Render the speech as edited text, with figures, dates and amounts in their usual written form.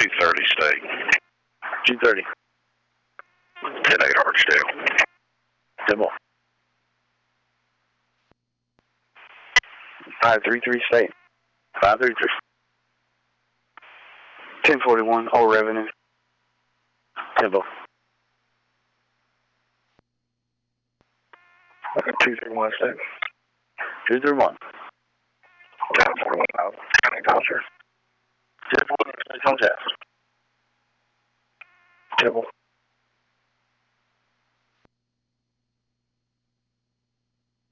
230 state. 230. 10-8 Archdale. Symbol. 533 state. 533. 1041 all revenue. Symbol. 231 state. 231. 1041 agriculture. 1041 state contact. Symbol.